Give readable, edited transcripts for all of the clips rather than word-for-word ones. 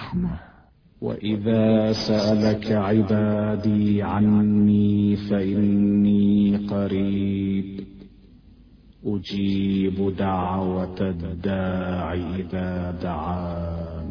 الرحمة. وإذا سألك عبادي عني فإني قريب أجيب دعوة الداع إذا دعان.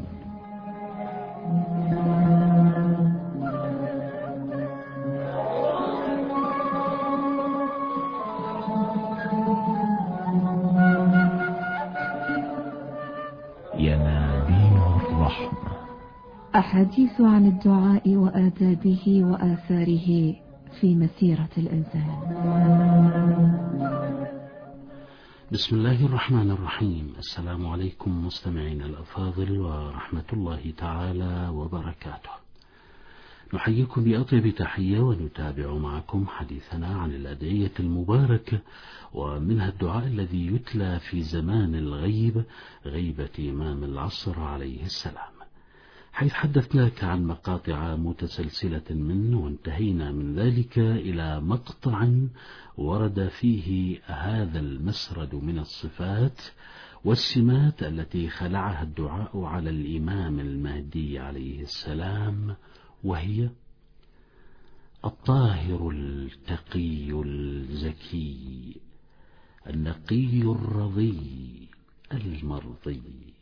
ينابيع الرحمة. أحاديث عن الدعاء وآدابه وآثاره في مسيرة الإنسان. بسم الله الرحمن الرحيم. السلام عليكم مستمعينا الأفاضل ورحمة الله تعالى وبركاته. نحييكم بأطيب تحية ونتابع معكم حديثنا عن الأدعية المباركة، ومنها الدعاء الذي يتلى في زمان الغيب، غيبة إمام العصر عليه السلام، حيث حدثناك عن مقاطع متسلسلة منه، وانتهينا من ذلك إلى مقطع ورد فيه هذا المسرد من الصفات والسمات التي خلعها الدعاء على الإمام المهدي عليه السلام، وهي الطاهر التقي الزكي النقي الرضي المرضي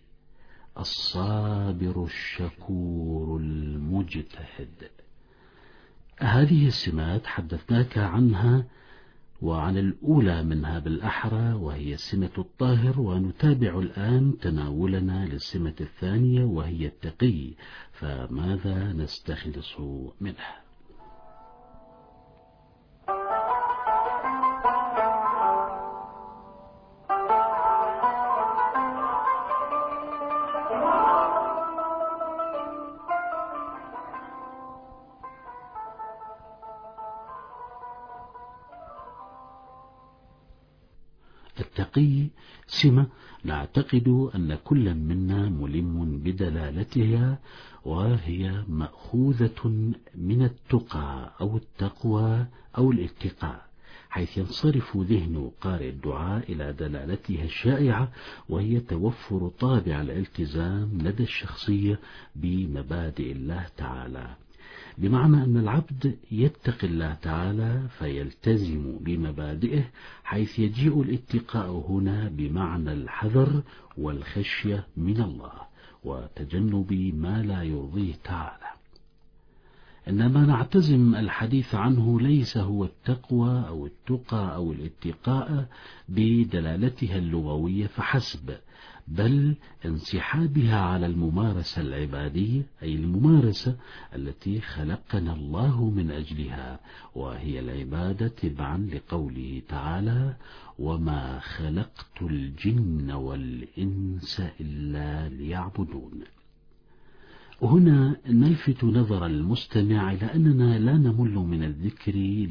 الصابر الشكور المجتهد. هذه السمات حدثناك عنها، وعن الأولى منها بالأحرى وهي السمة الطاهر، ونتابع الآن تناولنا للسمة الثانية وهي التقي، فماذا نستخلص منها؟ التقي سمة نعتقد أن كل منا ملم بدلالتها، وهي مأخوذة من التقى أو التقوى أو الاتقاء، حيث ينصرف ذهن قارئ الدعاء إلى دلالتها الشائعة، وهي توفر طابع الالتزام لدى الشخصية بمبادئ الله تعالى، بمعنى أن العبد يتقي الله تعالى فيلتزم بمبادئه، حيث يجيء الاتقاء هنا بمعنى الحذر والخشية من الله وتجنب ما لا يرضيه تعالى. إنما نعتزم الحديث عنه ليس هو التقوى أو التقى أو الاتقاء بدلالتها اللغوية فحسب، بل انسحابها على الممارسة العبادية، أي الممارسة التي خلقنا الله من أجلها، وهي العبادة تبعا لقوله تعالى: وما خلقت الجن والإنس إلا ليعبدون. هنا نلفت نظر المستمع إلى أننا لا نمل من الذكر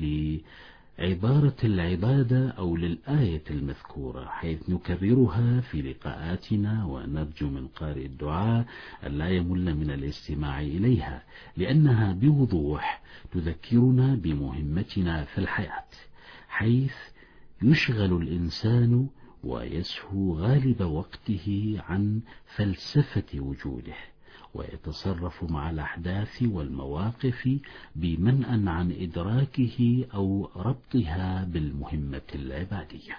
لعبارة العبادة أو للآية المذكورة، حيث نكررها في لقاءاتنا، ونرجو من قارئ الدعاء أن لا يمل من الاستماع إليها، لأنها بوضوح تذكرنا بمهمتنا في الحياة، حيث يشغل الإنسان ويسهو غالب وقته عن فلسفة وجوده، ويتصرف مع الأحداث والمواقف بمنأى عن إدراكه أو ربطها بالمهمة العبادية.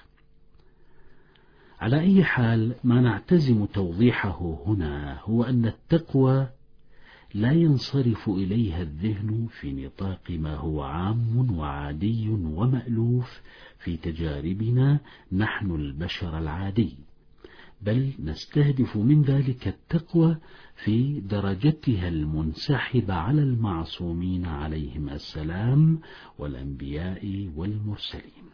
على أي حال، ما نعتزم توضيحه هنا هو أن التقوى لا ينصرف إليها الذهن في نطاق ما هو عام وعادي ومألوف في تجاربنا نحن البشر العادي، بل نستهدف من ذلك التقوى في درجتها المنسحبة على المعصومين عليهم السلام والأنبياء والمرسلين.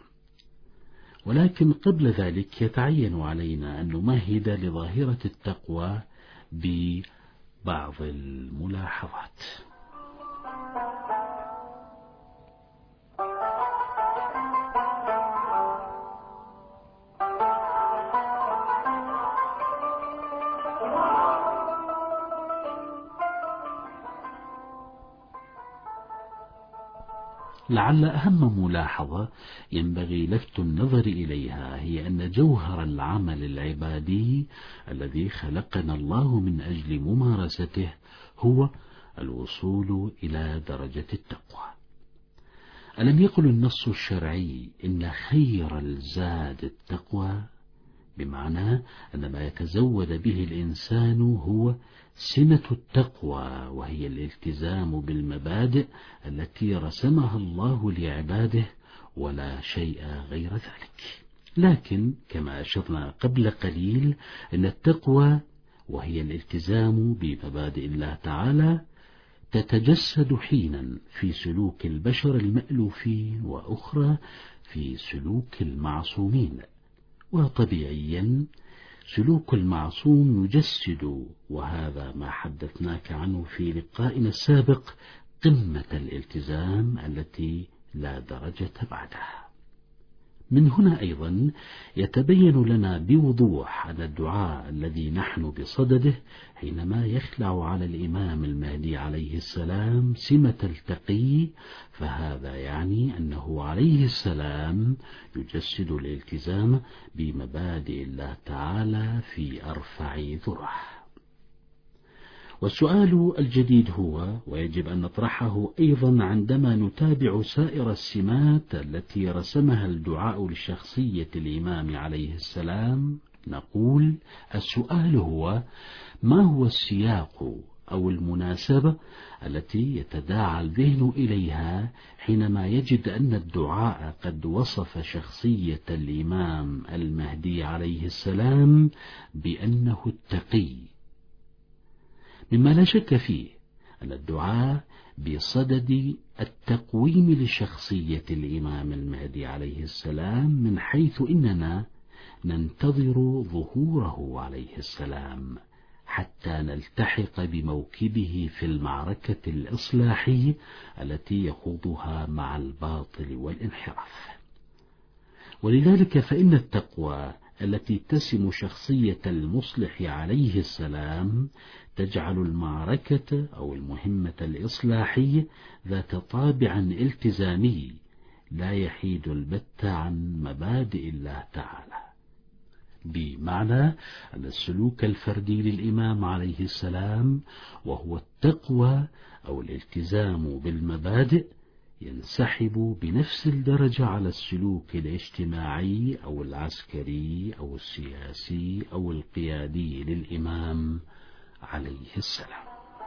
ولكن قبل ذلك يتعين علينا أن نمهد لظاهرة التقوى ببعض الملاحظات. لعل أهم ملاحظة ينبغي لفت النظر إليها هي أن جوهر العمل العبادي الذي خلقنا الله من أجل ممارسته هو الوصول إلى درجة التقوى. ألم يقل النص الشرعي إن خير الزاد التقوى، بمعنى أن ما يتزود به الإنسان هو سمة التقوى، وهي الالتزام بالمبادئ التي رسمها الله لعباده ولا شيء غير ذلك. لكن كما أشرنا قبل قليل أن التقوى وهي الالتزام بمبادئ الله تعالى تتجسد حينا في سلوك البشر المألوفين، وأخرى في سلوك المعصومين. وطبيعيا سلوك المعصوم يجسد، وهذا ما حدثناك عنه في لقائنا السابق، قمة الالتزام التي لا درجة بعدها. من هنا أيضا يتبين لنا بوضوح أن الدعاء الذي نحن بصدده حينما يخلع على الإمام المهدي عليه السلام سمة التقي، فهذا يعني أنه عليه السلام يجسد الالتزام بمبادئ الله تعالى في أرفع ذره. والسؤال الجديد هو، ويجب أن نطرحه أيضا عندما نتابع سائر السمات التي رسمها الدعاء لشخصية الإمام عليه السلام، نقول السؤال هو: ما هو السياق أو المناسبة التي يتداعى الذهن إليها حينما يجد أن الدعاء قد وصف شخصية الإمام المهدي عليه السلام بأنه التقي؟ مما لا شك فيه أن الدعاء بصدد التقويم لشخصية الإمام المهدي عليه السلام، من حيث إننا ننتظر ظهوره عليه السلام حتى نلتحق بموكبه في المعركة الإصلاحية التي يخوضها مع الباطل والانحراف. ولذلك فإن التقوى التي تسم شخصية المصلح عليه السلام تجعل المعركة أو المهمة الإصلاحية ذات طابع التزامي لا يحيد البتة عن مبادئ الله تعالى، بمعنى أن السلوك الفردي للإمام عليه السلام وهو التقوى أو الالتزام بالمبادئ ينسحب بنفس الدرجة على السلوك الاجتماعي أو العسكري أو السياسي أو القيادي للإمام عليه السلام.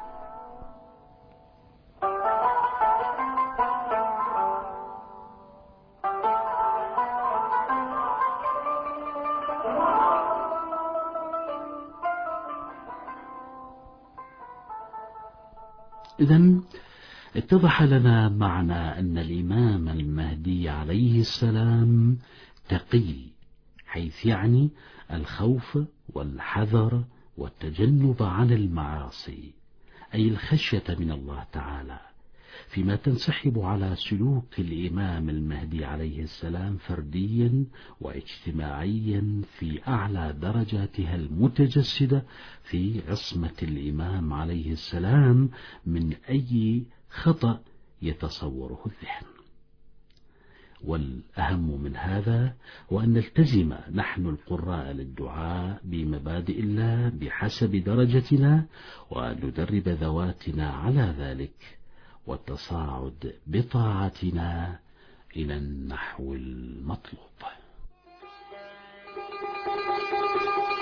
إذن اتضح لنا معنى أن الإمام المهدي عليه السلام تقي، حيث يعني الخوف والحذر والتجنب عن المعاصي، أي الخشية من الله تعالى، فيما تنسحب على سلوك الإمام المهدي عليه السلام فرديا واجتماعيا في أعلى درجاتها المتجسدة في عصمة الإمام عليه السلام من أي خطأ يتصوره الذهن. والأهم من هذا وأن نلتزم نحن القراء للدعاء بمبادئ الله بحسب درجتنا، وندرب ذواتنا على ذلك، والتصاعد بطاعتنا إلى النحو المطلوب.